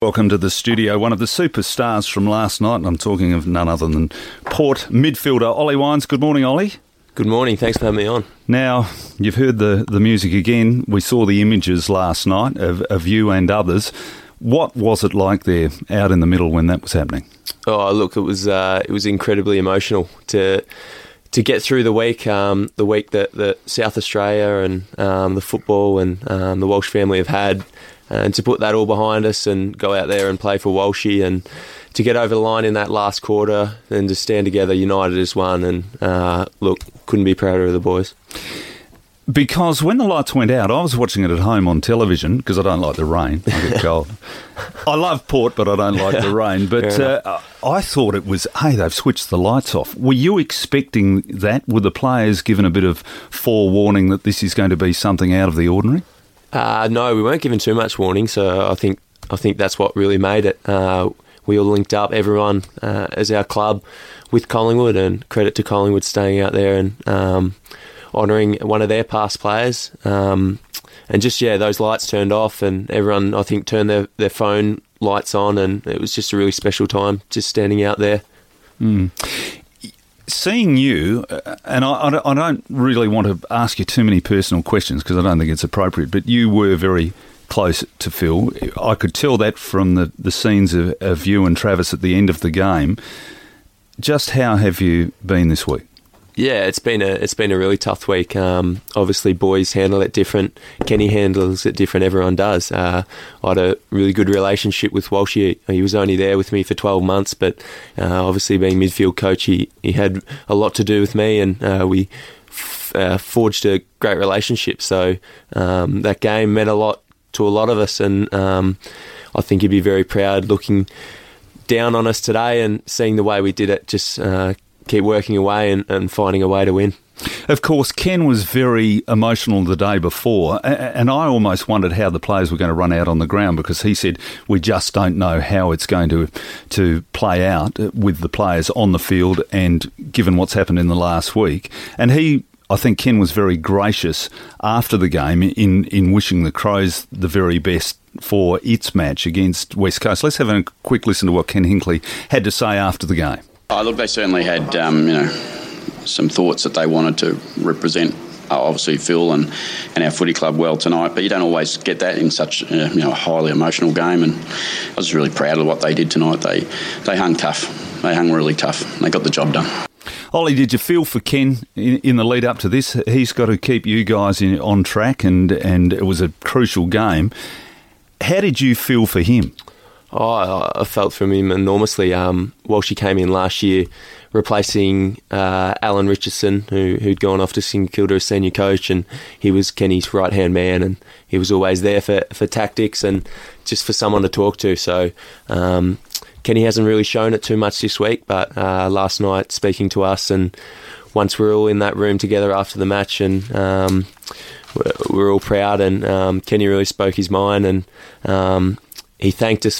Welcome to the studio, one of the superstars from last night, and I'm talking of none other than Port midfielder Ollie Wines. Good morning, Ollie. Good morning, thanks for having me on. Now, you've heard the music again. We saw the images last night of you and others. What was it like there out in the middle when that was happening? Oh, look, it was incredibly emotional to get through the week that South Australia and the football and the Walsh family have had, and to put that all behind us and go out there and play for Walshy and to get over the line in that last quarter and to stand together united as one. And look, couldn't be prouder of the boys. Because when the lights went out, I was watching it at home on television because I don't like the rain. I get cold. I love Port, but I don't like the rain. But I thought it was, hey, they've switched the lights off. Were you expecting that? Were the players given a bit of forewarning that this is going to be something out of the ordinary? No, we weren't given too much warning, so I think that's what really made it. We all linked up, everyone as our club, with Collingwood, and credit to Collingwood staying out there and honouring one of their past players. And just, those lights turned off and everyone, I think, turned their phone lights on, and it was just a really special time just standing out there. Seeing you, and I don't really want to ask you too many personal questions because I don't think it's appropriate, but you were very close to Phil. I could tell that from the scenes of you and Travis at the end of the game. Just how have you been this week? Yeah, it's been a really tough week. Obviously, boys handle it different. Kenny handles it different. Everyone does. I had a really good relationship with Walshy. He was only there with me for 12 months, but obviously being midfield coach, he had a lot to do with me, and we forged a great relationship. So that game meant a lot to a lot of us, and I think he'd be very proud looking down on us today and seeing the way we did it. Just keep working away and finding a way to win. Of course, Ken was very emotional the day before, and I almost wondered how the players were going to run out on the ground, because he said, we just don't know how it's going to play out with the players on the field, and given what's happened in the last week. And I think Ken was very gracious after the game in wishing the Crows the very best for its match against West Coast. Let's have a quick listen to what Ken Hinkley had to say after the game. Oh, look, they certainly had, some thoughts that they wanted to represent, obviously Phil and our footy club well tonight. But you don't always get that in such a highly emotional game. And I was really proud of what they did tonight. They hung tough. They hung really tough. They got the job done. Ollie, did you feel for Ken in the lead up to this? He's got to keep you guys on track, and it was a crucial game. How did you feel for him? Oh, I felt for him enormously. Walshy came in last year replacing Alan Richardson, who'd gone off to St Kilda as senior coach, and he was Kenny's right-hand man, and he was always there for tactics and just for someone to talk to. So Kenny hasn't really shown it too much this week, but last night speaking to us, and once we were all in that room together after the match, and we were all proud, and Kenny really spoke his mind, and he thanked us